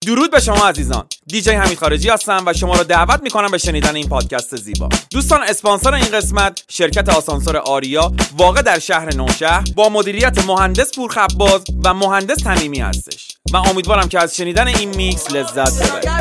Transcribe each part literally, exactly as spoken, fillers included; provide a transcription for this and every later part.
درود به شما عزیزان. دیجی حمید خارجی هستم و شما را دعوت میکنم به شنیدن این پادکست زیبا. دوستان، اسپانسر این قسمت شرکت آسانسور آریا واقع در شهر نوشهر با مدیریت مهندس پورخباز و مهندس تمیمی هستش و امیدوارم که از شنیدن این میکس لذت ببرید.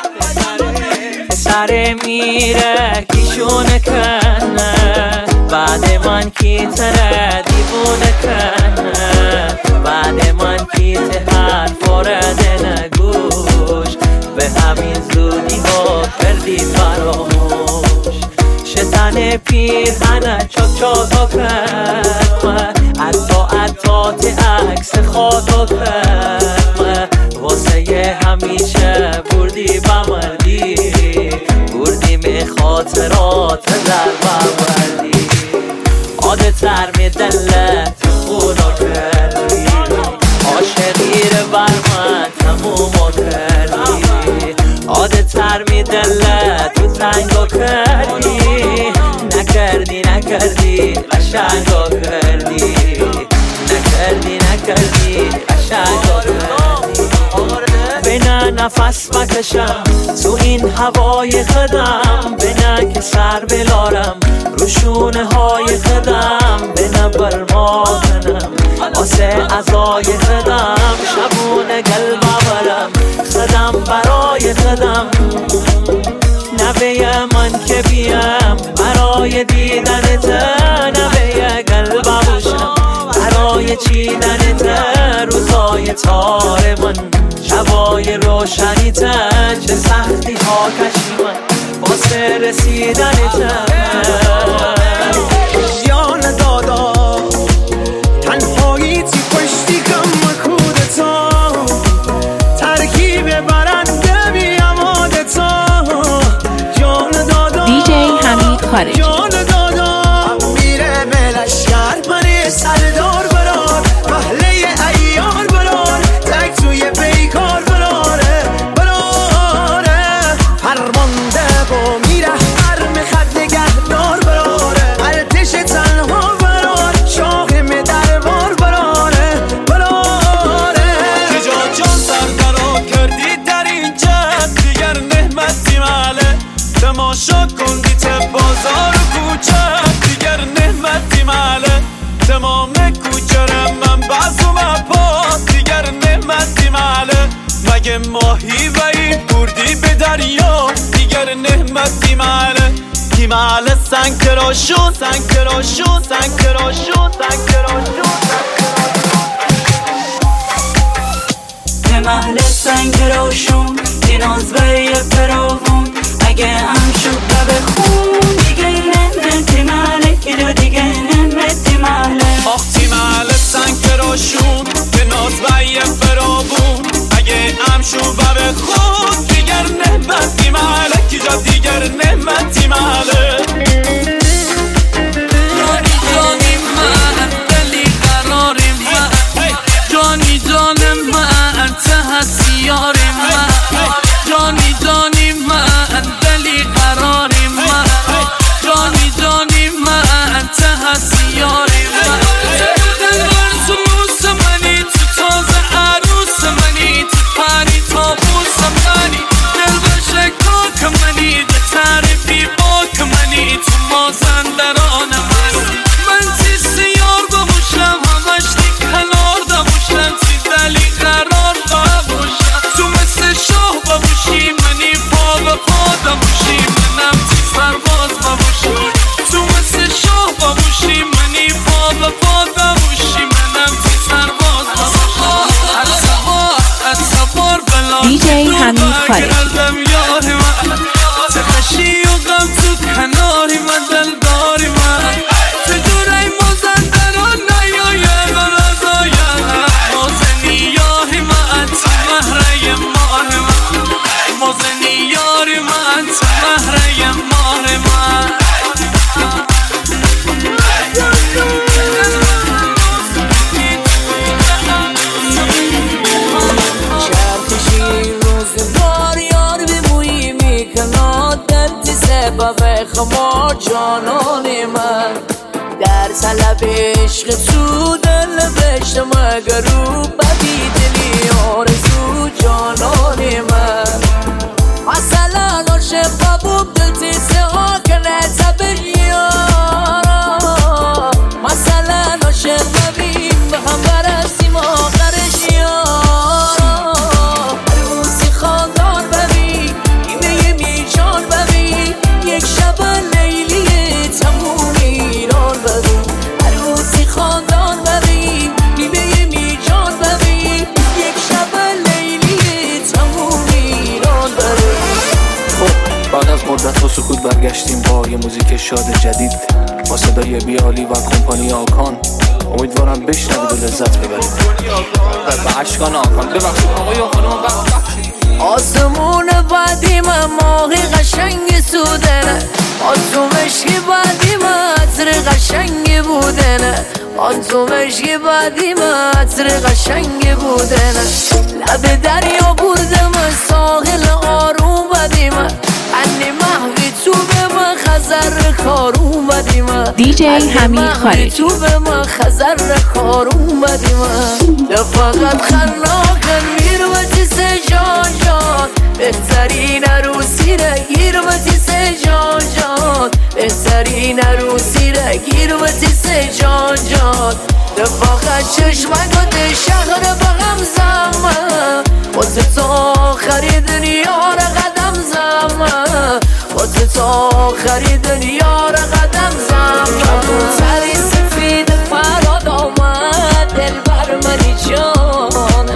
سر میره کیشونه کنه بعد من کی تره دیوونه کنه بعد من کی ته حرف آرده نگوش به همین زودی ها کردی فراموش شتن پیرهنه چاک چاکا کرد عطا عطا ته عکس خاطا کرد واسه همیشه بردی بمردی بردی می خاطرات در بمردی عادتر می دلت خونا کردی عاشقی رو بر من تموما کردی عادتر می دلت تو تنگا کردی نکردی نکردی قشنگا کردی نکردی نکردی قشنگا کردی بنا نفس بکشم تو این هوای خدم بنا که سر بلارم روشونه های خدم بنا برما کنم آسه ازای خدم شبونه قلب برم خدم برای خدم نبیه من که بیم برای دیدن تا نبیه قلب باشم برای چیدن تا روزای تار من شبای روشنی تا چه سختی ها کشی من واسه رسیدن تا جان دادا تنهایی تی پشتی کم کودتا ترکیب برنده بی امادتا جان دادا دیجی حمید خارجی جان دادا میره ملشگر منی سردار برار محله ایار برار تک توی بیکار براره براره فرمانده با میره هر مخد نگهدار براره ارتش تنها برار شاهم دربار براره براره که جا جان سرقرار کردی در این جد دیگر نحمتی ماله تماشا کندی ته بازار و کوچه دیگر نحمتی ماله تمام کوچه من بازو مپا دیگر نحمتی ماله مگه ماهی و این بردی به دریا دیگر نحمتی ماله کی ماله سنگ کراشون سنگ کراشون سنگ کراشون سنگ کراشون به محل سنگ روشون این آزوه پراغون اگه هم شد به خون دیگه نمتی محله که دیگه نمتی محله آخ تی محل سنگ روشون به نازوه پراغون اگه هم شد به خون دیگر نمتی محله که جا دیگر نمتی محله جانی جانی من دلی قراری من جانی جان من ته سیاری من جانی جانی من دلی قراری من جانی جانی من ته سیاری من دل برز موس منی تو تازه عروس منی تو پری تابوس منی دل بشکاک منی ده تعریفی باک منی تو مازندران من من تی سیار بموشم همش دی کنار دموشم تی دلی قرار بموشم تو مثل شاه بموشی منی پا به پا دموشی منم تی سرباز بموشی تو مثل شاه بموشی منی پا به پا دموشی منم تی سرباز بموشی هر سبار هر سبار بلا دیجی حمید خارجی تخشی و غم تو کناری من دلداری من چجوری مازندران نیاید و نزاید مازنی یاری من تو مهره ماه من مازنی یاری من تو مهره ماه من چرخشی روزگار یار بمویی میکناد دلتی سبب خمار جانان من در طلب عشق تو دل بشتم اگر رو بدی دلی آرزو جانان من تو سکوت برگشتیم با یه موزیک شاد جدید با صدای بیالی و کمپانی آکان. امیدوارم بشنوید و لذت ببرید. به اشکان آکان ببخشید آقای و خانم ببخشید. آسمون بعدی من ماهی قشنگی سودنه، آن تو مشکی بعدی من عطر قشنگی بودنه، آن تو مشکی بعدی من عطر قشنگی بودنه. لب دریا بردم ساحل آروم بدی من، انی محوی تو به من خزر کارون بدی من. دیجی حمید خارجی تو به من خزر کارون بدی من. لفقت خناکن میروتی سه جان جان، بهترین عروسی را گیروتی سه جان جان، بهترین عروسی را گیروتی سه جان جان. لفقت چشمکت شهر بغم زمه، واسه تا آخری دنیا را قدم زمه، واسه تا آخری دنیا را قدم زمه. کبوتری سفید فراد آمد دل بر منی جان،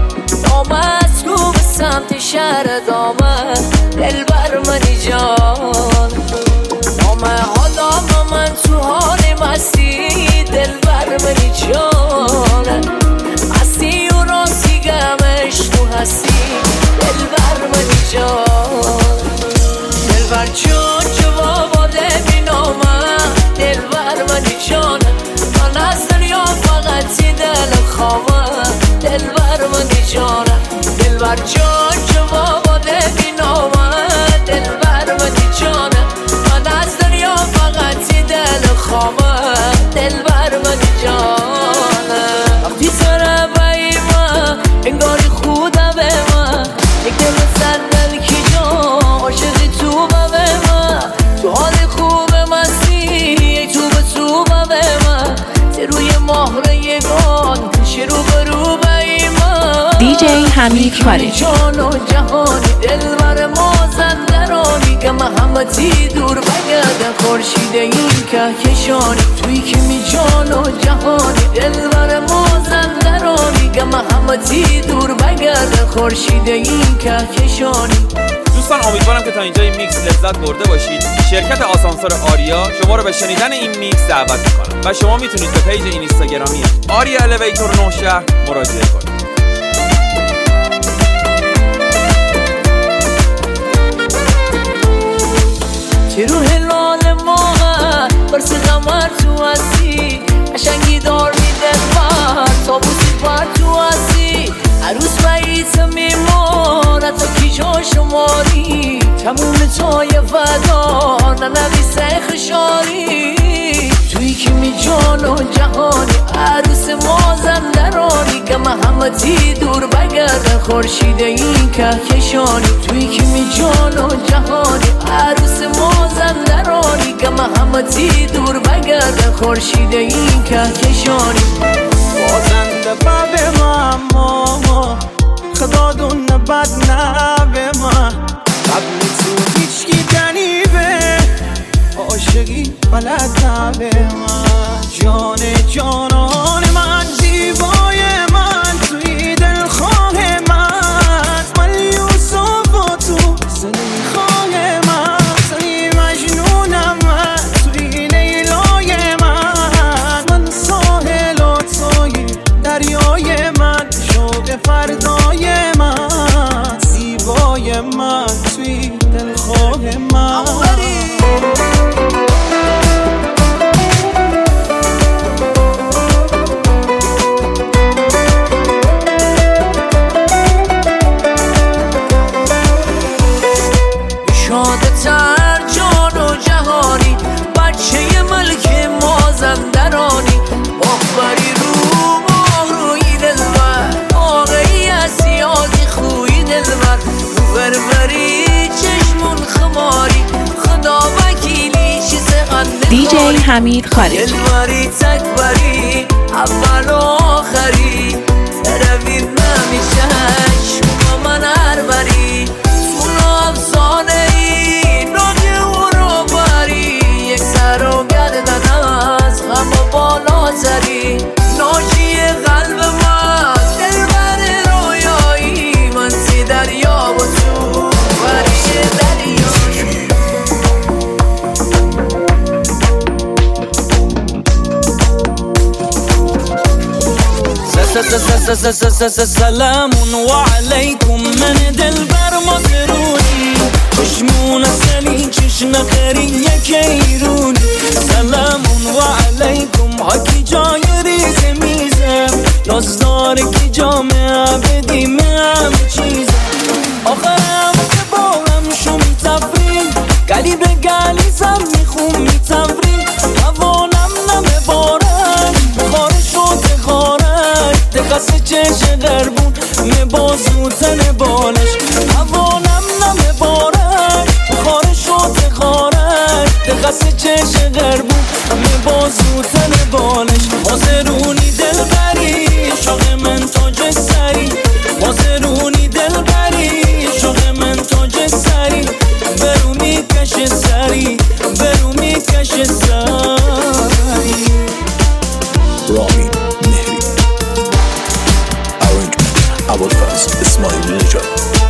آمد کو به سمت شهر دامن دل بر منی جان. نامه حالا من تو حال مستی دل بر منی جان، مستی و راستی گمش تو هستی دل بر منی جان. دل بر جان جواب ده بینامه دل بر منی جان، من از دنیا فقط دل خامه دل بر منی جان. دل بر جان جواب ده بینامه دل بر منی جان، من از دنیا فقط دل خامه دل بر منی جان. وقتی سر بایی من انگاری خودم به من، یک دل سر دل کی جان عاشقی تو به من، تو حال خوب مستی یک تو به تو به من، روی مهر یگان پیش رو به رو بایی من. دیجی حمید خارجی جان و جهانی دل بر مازندرانی که محمدی دور بگردن خورشید این کهکشانی. توی که می جان و جهانی دل بر مازندرانی که محمدی دور بگردن خورشید این کهکشانی. دوستان امیدوارم که تا اینجا این میکس لذت برده باشید. شرکت آسانسور آریا شما رو به شنیدن این میکس دعوت میکنم و شما میتونید به پیج این اینستاگرامی آریا الیویتور نه شهر مراجعه کنید. چه روح لال ماه برس قمر تو هستی، قشنگی دار میده بر تابوسی پر تو هستی. عروس باییت میمونه تا کی جا شماری، تموم تای فدا ننویسه خشاری. توی که می جان و جهانی عروس مازندرانی که محمدی دور بگردن خورشید این کهکشانی. توی که می جان و جهانی عروس مازندرانی که محمدی دور بگردن خورشید این کهکشانی. بازنده باب ما ما خدا دون بد نبه ما، قبل تو هیچکی دنیبه عاشقی بلد نبه ما. جان جانان من زیبای من توی دلخواه من، من یوسف و تو سنی خواه من، سنی مجنونم من توی لیلای من. من ساحل و توی دریای من، شوق فردای من، زیبای من توی دلخواه من. شادتر جان و جهانی بچه ملک مازندرانی، مخبری رو ماه روی دلبر واقعی از یادی خوی دلبر. بربری چشمون خماری خدا وکیلی چیز قنده دیجی حمید خارجی دلبری تکبری اول و آخری، تروید نمیشه شما من هر بری. اون افسانه ای ناگه و رو بری، یک سر و گردن از غم و بالاتری. ناجی قلب من دلبر رویایی، من سی دریا و تو بری دریایی. سلامون و علیکم من دلبر مازرونی چشمون سلی چشم خری یک ایرونی سلامون و علیکم حکی جای ریز میزم نازدار کی جامعه بدیم همه چیزم آخرم که با هم شو میتفرین گلی به گلی زم میخون میتفرین هوانم نمه بارن خارش و تخارش دقصه چش غربون مبازو تن بالش هوانم نمه بارن خارش و تخارش دقصه چش غربون مبازو تن بالش حاضرونی دل بری شاق من تاج سری حاضرونی دل بری شاق من تاج سری برو میکش سری برو میکش سری رامین مهری Arrangement ابوالفضل اسماعیل نژاد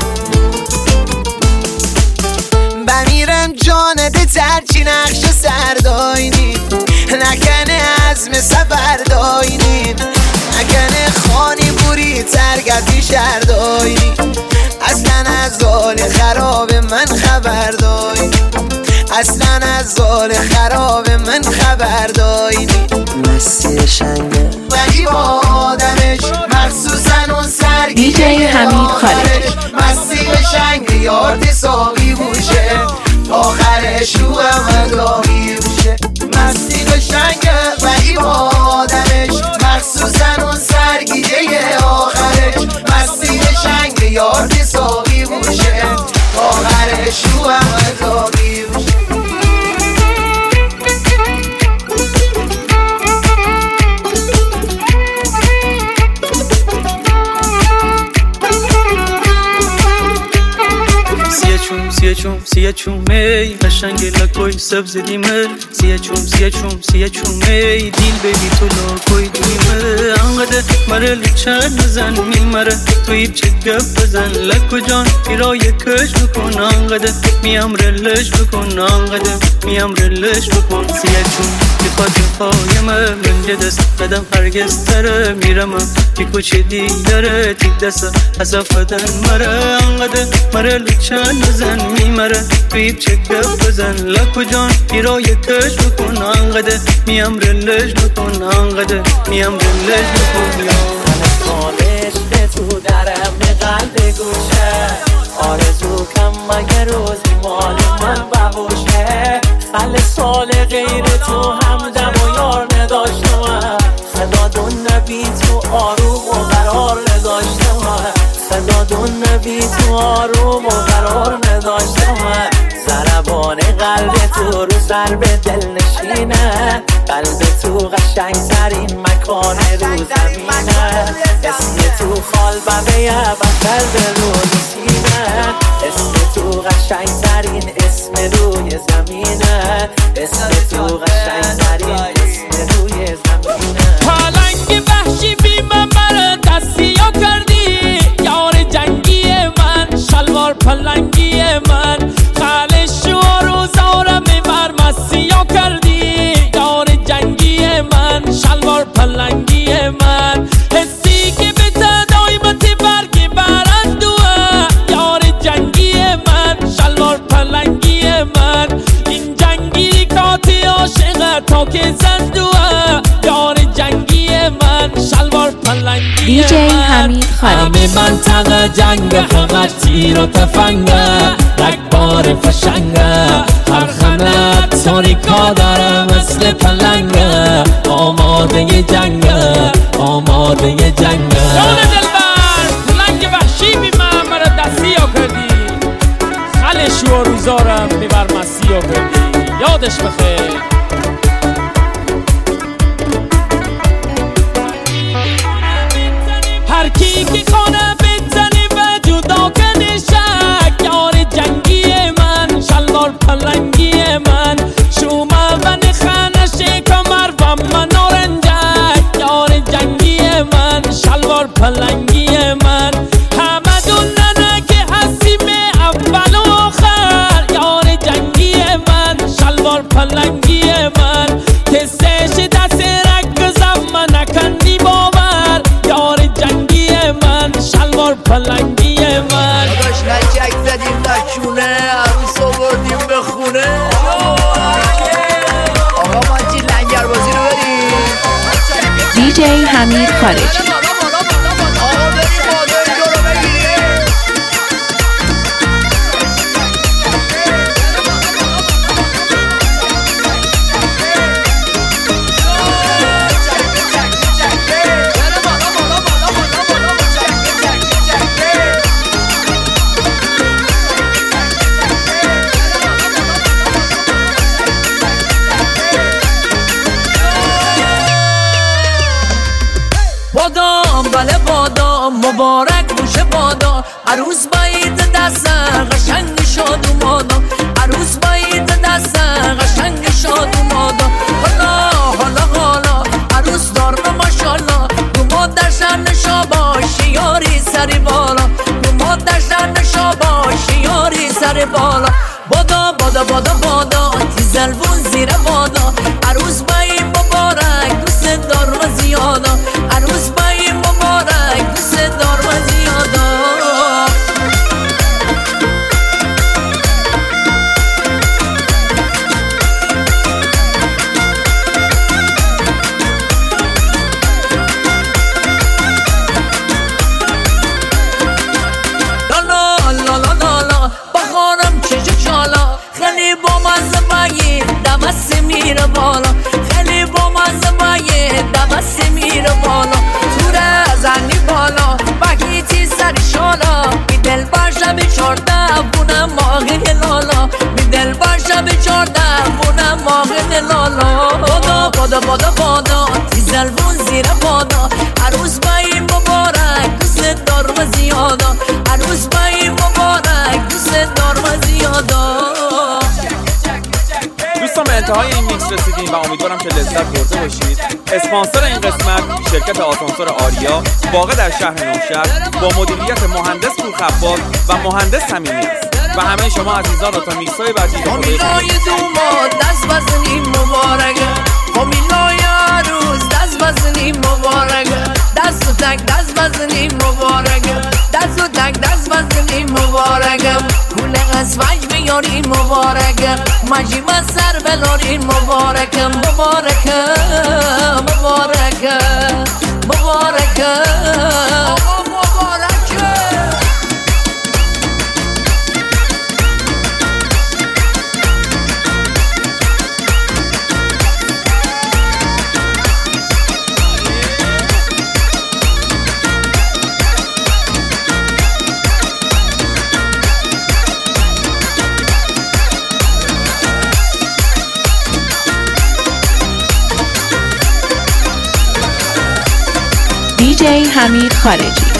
بمیرم جانت ترچی نقش سرداینی نکنه عزم سفر داینی نکنه خانی بوری ترگتی شرداینی اصلا از گال خراب من خبر داینی اصلا از گال خراب من خبر داینی مسیح شنگه ولی با آدمش مخصوصا اون سرگی دی جی حمید خارجی مسیح شنگه یارد ساقی بوشه آخرش رو هم داغی بوشه مسیح شنگه ولی با آدمش مخصوصا اون سرگیجه آخرش مسیح شنگه یارد ساقی بوشه آخرش رو هم داغی بوشه سیه چوم سیه چومه قشنگ لکوی سبز دیمه سیه چوم سیه چوم سیه چومه دیل بیبی تو لکوی دیمه انقدر مره لچن بزن میمره توی چه گپ بزن لکو جان ایرای کش بکن انقدر میام رلش بکن انقدر میام رلش بکن سیه چوم بی خاطر پایمه من دست قدم هرگز تره میرم که کچه دیگره تیک دست از افدن مره انقدر مره لچن بزن میمره بیب چه گپ بزن لکو جان ایرای کش بکن انقدر میام رلش بکن انقدر میام رلش بکن سالش به تو درم قلب گوشه آرزو کم مگه روزی مال من ببوشه خل سال غیر تو همدم و یار نداشتم خدا دون نبی تو آروم و قرار نداشتم خدا دون نبی تو آروم و قرار نداشتم ضربان قلب تو رو سر به دل نشینه قلب تو قشنگ ترین مکان رو زمینه اسم تو خال ببه بخل به رو نسینه اسم تو قشنگ ترین اسم روی زمینه اسم تو قشنگ ترین اسم روی زمینه پالنگ وحشی بی من مرا دستیا کردی یار جنگی من شلوار پلنگی من خالش و روزارم بر مسیا کردی یار جنگی من شلوار پلنگی من حسی که به تدایمتی برگی برندوه یار جنگی من شلوار پلنگی من این جنگی کاتی عاشقه تا که زندوه یار جنگی من شلوار پلنگی دی جی حمید خارجی همه منطقه جنگ فقط تیر و تفنگه رگبار فشنگه هر خمت تاریکا داره مثل پلنگه آماده جنگه آماده جنگه جان دلبر پلنگ وحشی بی من مرا دستی ها کردی خلش و روزارم میبر مسی ها کردی یادش بخیر هر کی که خانه بزنی به جدا کنی شک یار جنگی من شلوار پلنگی من شومه و نخانه کمر و من آرنجک یار جنگی من شلوار پلنگی من همه دوننه که هستیم اول و آخر یار جنگی من شلوار پلنگی من کسش دست رک زم نکنی باور یار جنگی مبارک زدیم بچونه عروس آوردیم به خونه آقا ماجی لنگر بازی رو بریم دی جی حمید خارجی. بادام بله بادام مبارک باشه بادا عروس باید دست قشنگ شاد و مادا عروس باید دست قشنگ شاد و مادا حالا حالا حالا عروس دار ماشالله دو مادر شنشا باشی یاری سر بالا دو مادر شنشا باشی یاری سر بالا بادا بادا بادا بادا تیزلبون زیر بادا عروس باید مبارک دوست دار و زیادا عروس باید مبارک دوست دار و زیادا لالا لالا لالا بخارم چجا چالا خیلی با مزه باید دمست میره بالا خیلی با مزه باید دمست میره بالا توره زنی بالا بگیتی سری شالا بی دل باشه به چارده بونم ماغی لالا بی دل باشه به چارده بونم ماغی لالا بادا بادا بادا بادا تیزلبون زیر بادا عروس باید مبارک دوست دار و زیادا عروس باید مبارک دوست دار و زیادا. دوستان به انتهای این میکس رسیدیم و امیدوارم که لذت برده باشید. اسپانسر این قسمت شرکت آسانسور آریا واقع در شهر نوشهر با مدیریت مهندس پورخباز و مهندس صمیمی است و همه شما عزیزان رو تا میکس های بعدی به فامیلای دوما دست بزنیم مبارکه فامیلای عروس دست بزنیم مبارکه دست و تک دست بزنیم مبارکه دست و تک دست بزنیم مبارکه گونه قسمج بیاریم مبارکه مجیم سر بلاریم مبارکه مبارکه مبارکه مبارکه آقا مبارکه. دی جی حمید خارجی.